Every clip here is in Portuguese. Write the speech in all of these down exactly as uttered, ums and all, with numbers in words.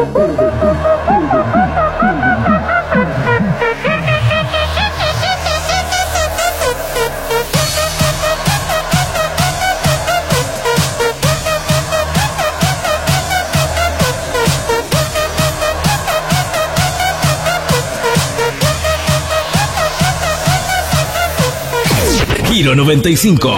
Giro noventa y cinco.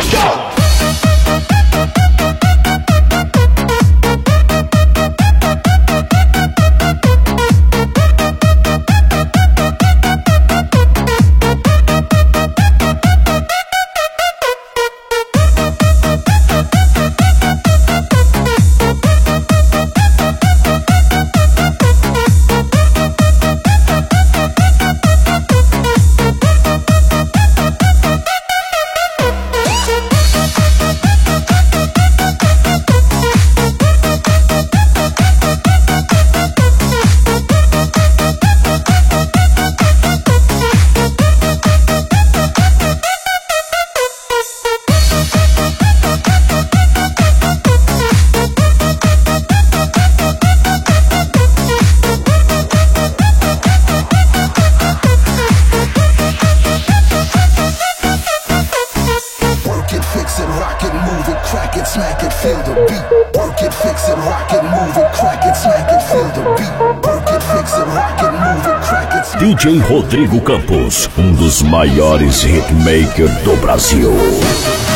Smack it, feel the beat. Work it, fix it, rock it, move it, crack it, smack it, feel the beat. Work it, fix it, rock it, move it, crack it. D J Rodrigo Campos, um dos maiores hitmakers do Brasil.